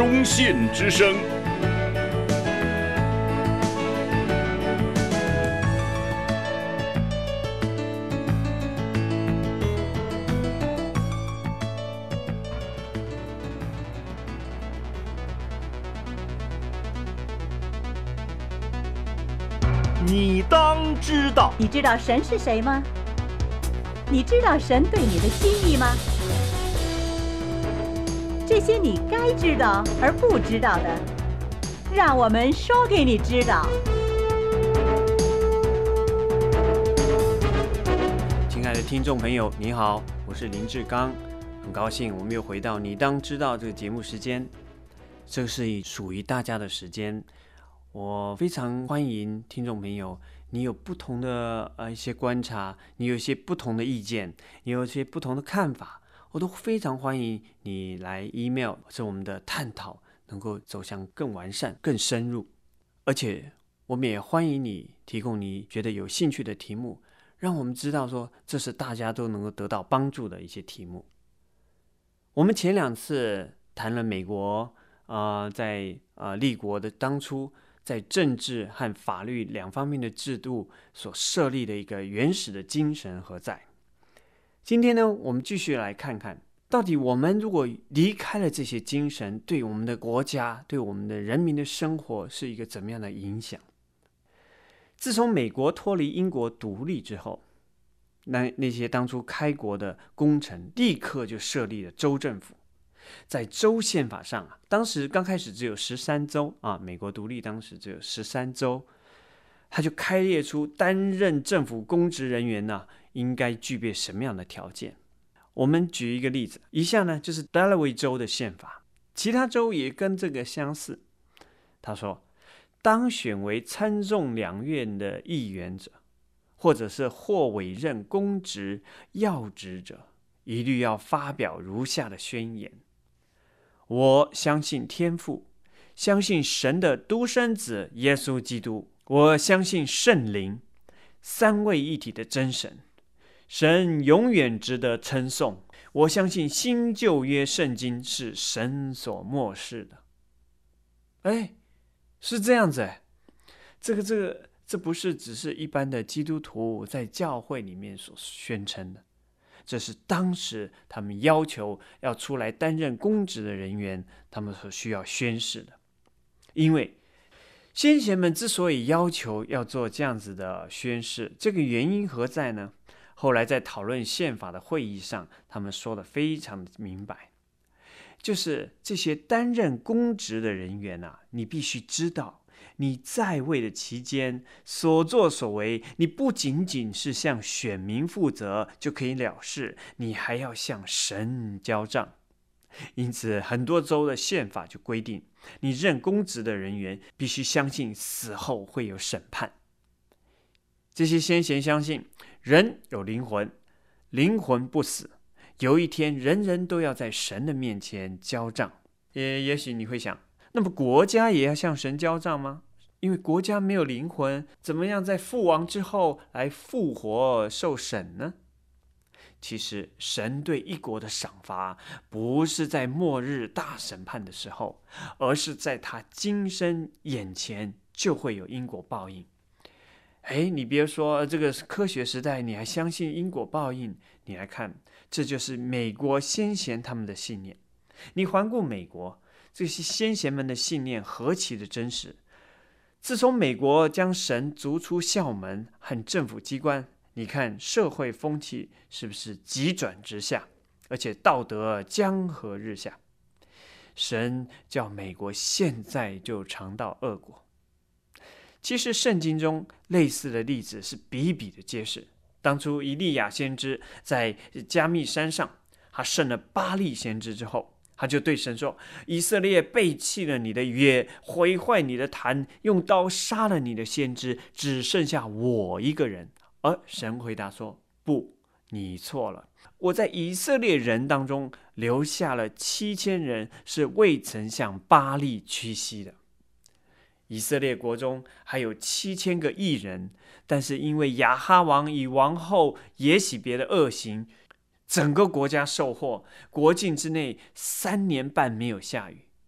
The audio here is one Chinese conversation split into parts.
光线之声。你当知道。 你知道神是谁吗？你知道神对你的心意吗？这些你该知道而不知道的，让我们说给你知道。 亲爱的听众朋友，你好，我是林志刚，很高兴我们又回到你当知道这个节目时间。这是属于大家的时间，我非常欢迎听众朋友，你有不同的一些观察，你有一些不同的意见，你有一些不同的看法，我都非常欢迎你来 email， 是我们的探讨能够走向更完善、更深入。而且我们也欢迎你提供你觉得有兴趣的题目，让我们知道说这是大家都能够得到帮助的一些题目。我们前2次谈了美国在立国的当初在政治和法律2方面的制度所设立的一个原始的精神何在。今天呢，我们继续来看看到底我们如果离开了这些精神，对我们的国家，对我们的人民的生活是一个怎么样的影响。自从美国脱离英国独立之后，那些当初开国的功臣立刻就设立了州政府。在州宪法上当时刚开始只有13州美国独立当时只有13州，他就开列出担任政府公职人员应该具备什么样的条件。我们举一个例子，以下呢就是 Delaware 州的宪法，其他州也跟这个相似。他说，当选为参众两院的议员者，或者是或委任公职要职者，一律要发表如下的宣言：我相信天父，相信神的独生子耶稣基督，我相信圣灵，三位一体的真神，神永远值得称颂。我相信新旧约圣经是神所默示的。是这样子这不是只是一般的基督徒在教会里面所宣称的，这是当时他们要求要出来担任公职的人员，他们所需要宣誓的。因为先贤们之所以要求要做这样子的宣誓，这个原因何在呢？后来在讨论宪法的会议上，他们说得非常的明白，就是这些担任公职的人员你必须知道，你在位的期间所作所为，你不仅仅是向选民负责就可以了事，你还要向神交账。因此很多州的宪法就规定，你任公职的人员必须相信死后会有审判。这些先贤相信人有灵魂，灵魂不死，有一天人人都要在神的面前交账。也许你会想，那么国家也要向神交账吗？因为国家没有灵魂，怎么样在覆亡之后来复活受审呢？其实神对一国的赏罚不是在末日大审判的时候，而是在他今生眼前就会有因果报应。你别说这个科学时代你还相信因果报应，你来看，这就是美国先贤他们的信念。你环顾美国，这些先贤们的信念何其的真实。自从美国将神逐出校门和政府机关，你看社会风气是不是急转直下，而且道德江河日下。神叫美国现在就尝到恶果。其实圣经中类似的例子是比比的皆是。当初以利亚先知在加密山上，他胜了巴力先知之后，他就对神说，以色列背弃了你的约，毁坏你的坛，用刀杀了你的先知，只剩下我一个人。而神回答说，不，你错了，我在以色列人当中留下了7000人是未曾向巴力屈膝的。以色列国中还有7000个义人，但是因为亚哈王与王后耶洗别的恶行，整个国家受祸，国境之内3年半没有下雨。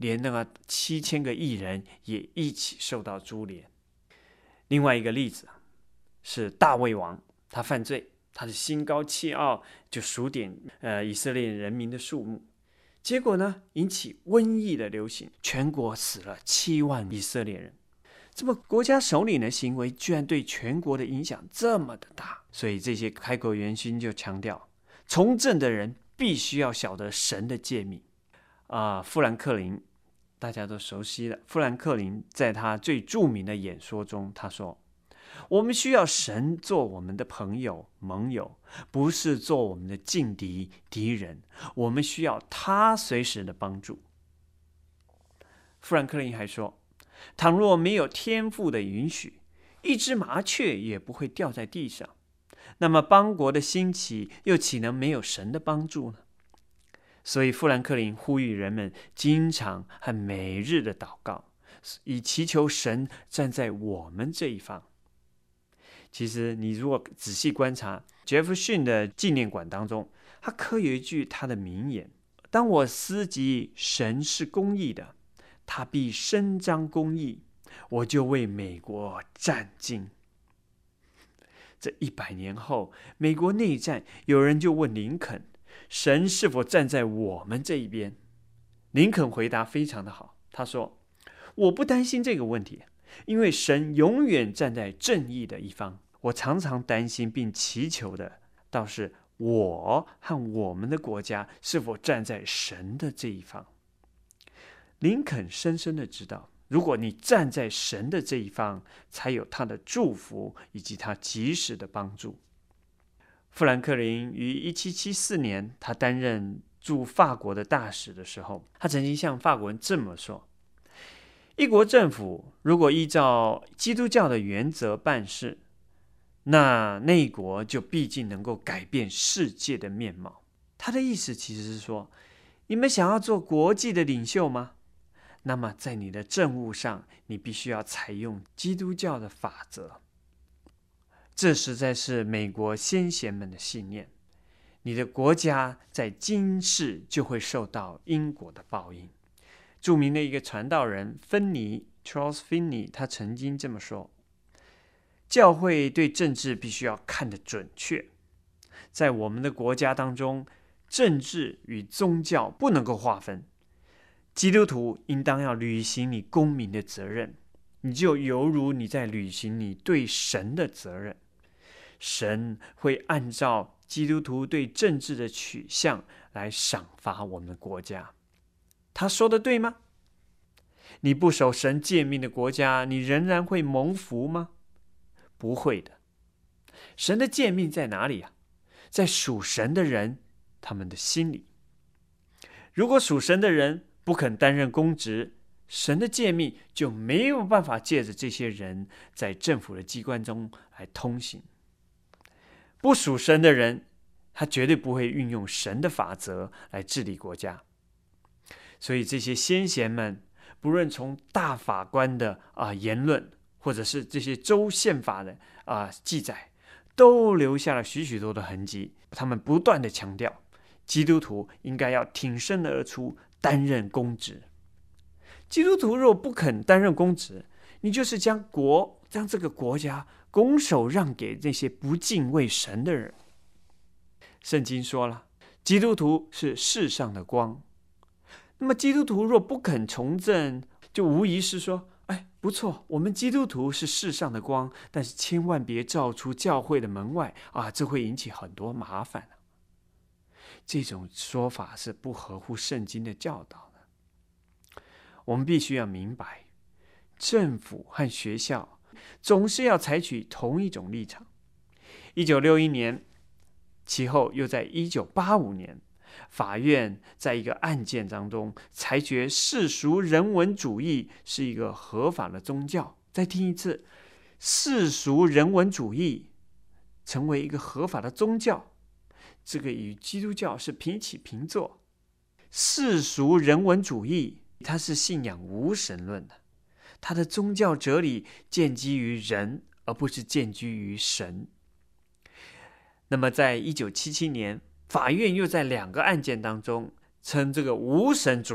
连那个7000个艺人也一起受到株连。另外一个例子是大卫王，他犯罪，他的心高气傲，就数点以色列人民的数目，结果呢，引起瘟疫的流行，全国死了7万以色列人。这么国家首领的行为居然对全国的影响这么的大，所以这些开国元勋就强调，从政的人必须要晓得神的诫命。富兰克林大家都熟悉了，富兰克林在他最著名的演说中，他说，我们需要神做我们的朋友盟友，不是做我们的劲敌敌人，我们需要他随时的帮助。富兰克林还说，倘若没有天父的允许，一只麻雀也不会掉在地上，那么邦国的兴起又岂能没有神的帮助呢？所以富兰克林呼吁人们经常和每日的祷告，以祈求神站在我们这一方。其实你如果仔细观察杰弗逊的纪念馆当中，他刻有一句他的名言，当我思及神是公义的，他必伸张公义，我就为美国战兢。这100年后，美国内战，有人就问林肯，神是否站在我们这一边？林肯回答非常的好，他说，我不担心这个问题，因为神永远站在正义的一方。我常常担心并祈求的，倒是我和我们的国家是否站在神的这一方。林肯深深的知道，如果你站在神的这一方，才有他的祝福以及他及时的帮助。富兰克林于1774年，他担任驻法国的大使的时候，他曾经向法国人这么说，一国政府如果依照基督教的原则办事，那一国就必定能够改变世界的面貌。他的意思其实是说，你们想要做国际的领袖吗？那么在你的政务上，你必须要采用基督教的法则。这实在是美国先贤们的信念。你的国家在今世就会受到因果的报应。著名的一个传道人芬尼 Charles Finney， 他曾经这么说，教会对政治必须要看得准确。在我们的国家当中，政治与宗教不能够划分。基督徒应当要履行你公民的责任，你就犹如你在履行你对神的责任。神会按照基督徒对政治的取向来赏罚我们的国家。他说的对吗？你不守神诫命的国家，你仍然会蒙福吗？不会的。神的诫命在哪里啊？在属神的人他们的心里。如果属神的人不肯担任公职，神的诫命就没有办法借着这些人在政府的机关中来通行。不属神的人，他绝对不会运用神的法则来治理国家。所以这些先贤们，不论从大法官的言论，或者是这些州宪法的记载，都留下了许许多的痕迹。他们不断的强调，基督徒应该要挺身而出，担任公职。基督徒若不肯担任公职，你就是将这个国家拱手让给那些不敬畏神的人。圣经说了，基督徒是世上的光。那么基督徒若不肯从政，就无疑是说，不错，我们基督徒是世上的光，但是千万别照出教会的门外这会引起很多麻烦。这种说法是不合乎圣经的教导的。我们必须要明白，政府和学校总是要采取同一种立场。1961年，其后又在1985年，法院在一个案件当中裁决世俗人文主义是一个合法的宗教。再听一次，世俗人文主义成为一个合法的宗教，这个与基督教是平起平坐。世俗人文主义它是信仰无神论的，它的宗教哲理建基于人，而不是建基于神。那么在1977年，法院又在2个案件当中称这个无神主义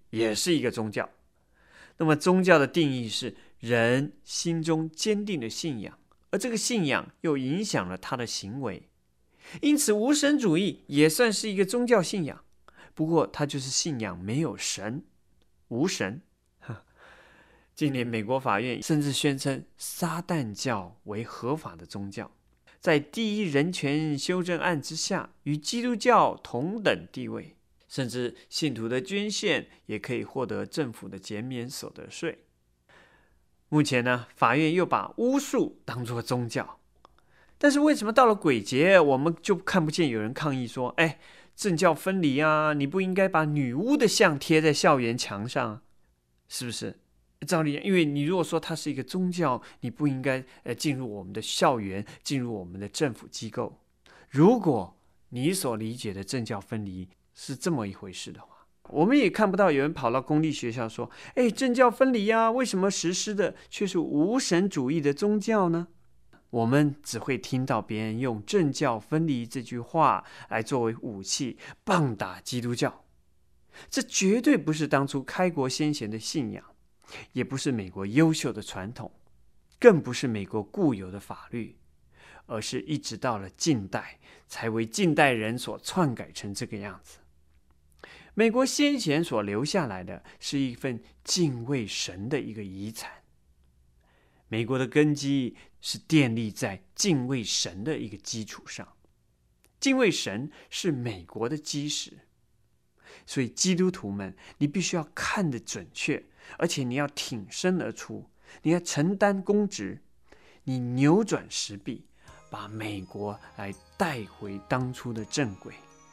也是一个宗教。那么宗教的定义是人心中坚定的信仰，而这个信仰又影响了他的行为。因此无神主义也算是一个宗教信仰，不过它就是信仰没有神，无神。近年美国法院甚至宣称撒旦教为合法的宗教，在第一人权修正案之下与基督教同等地位，甚至信徒的捐献也可以获得政府的减免所得税。目前呢，法院又把巫术当作宗教，但是为什么到了鬼节我们就看不见有人抗议说政教分离啊，你不应该把女巫的像贴在校园墙上啊，是不是？照理，因为你如果说它是一个宗教，你不应该进入我们的校园，进入我们的政府机构。如果你所理解的政教分离是这么一回事的话，我们也看不到有人跑到公立学校说政教分离啊，为什么实施的却是无神主义的宗教呢？我们只会听到别人用政教分离这句话来作为武器棒打基督教。这绝对不是当初开国先贤的信仰，也不是美国优秀的传统，更不是美国固有的法律，而是一直到了近代才为近代人所篡改成这个样子。美国先贤所留下来的是一份敬畏神的一个遗产。美国的根基是建立在敬畏神的一个基础上，敬畏神是美国的基石。所以基督徒们，你必须要看得准确，而且你要挺身而出，你要承担公职，你扭转时弊，把美国来带回当初的正轨。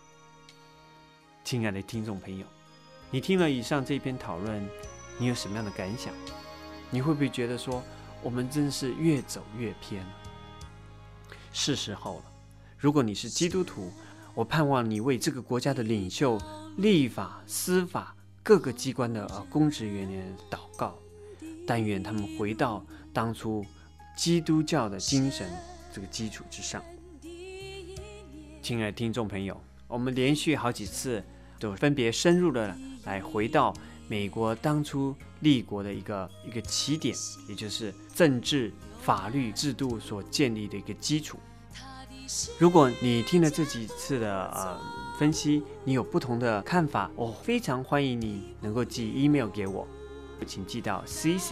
亲爱的听众朋友，你听了以上这篇讨论，你有什么样的感想？你会不会觉得说我们真是越走越偏了？是时候了，如果你是基督徒，我盼望你为这个国家的领袖、立法、司法各个机关的公职人员祷告，但愿他们回到当初基督教的精神这个基础之上。亲爱的听众朋友，我们连续好几次都分别深入的来回到美国当初立国的一个起点，也就是政治法律制度所建立的一个基础。如果你听了这几次的分析，你有不同的看法，我非常欢迎你能够寄 email 给我，请寄到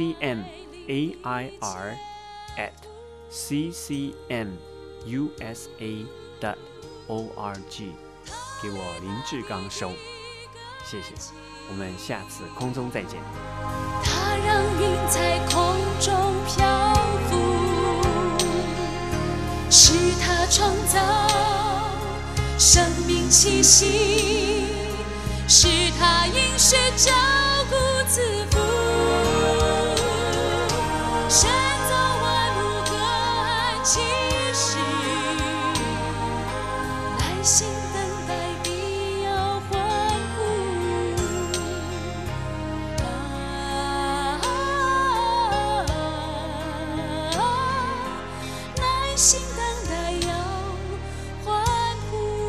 ccmair@ccmusa.org 给我林志刚收。谢谢，我们下次空中再见。 它让云在空中漂浮，是它创造生命气息，是它饮食照顾自负，神造万物各按其时，耐心等待必要欢呼，耐心等待要欢呼。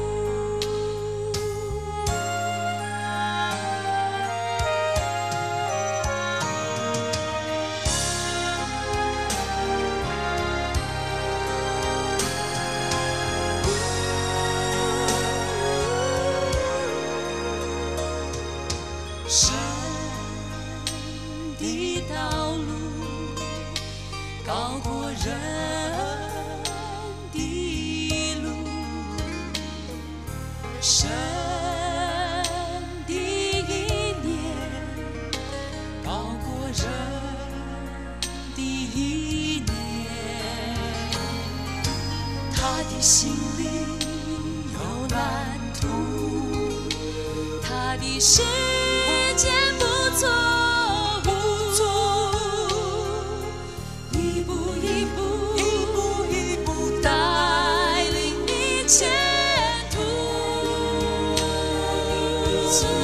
神的道路高过人的路，神的意念高过人的意念，他的心里有蓝图，他的时间不错误，一步一步带领你前途。